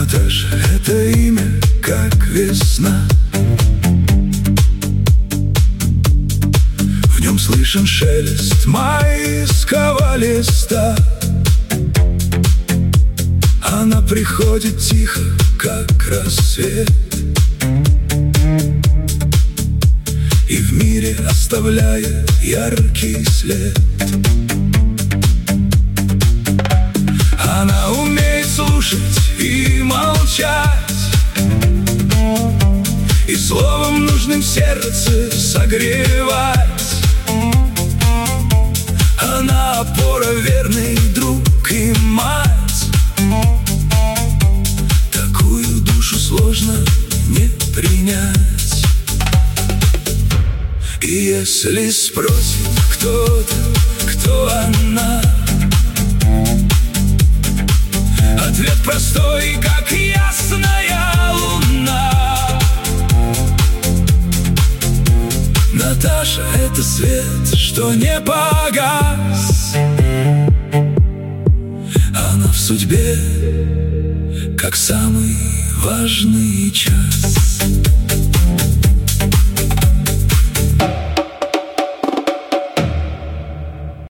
Наташа — это имя, как весна. В нем слышен шелест майского листа. Она приходит тихо, как рассвет, и в мире оставляет яркий след. Она умеет слушать и молчать, и словом нужным сердце согревать. Она опора, верный друг и мать. Такую душу сложно не принять. И если спросит кто-то, кто она, ответ простой, как ясная луна. Наташа — это свет, что не погас. Она в судьбе, как самый важный час.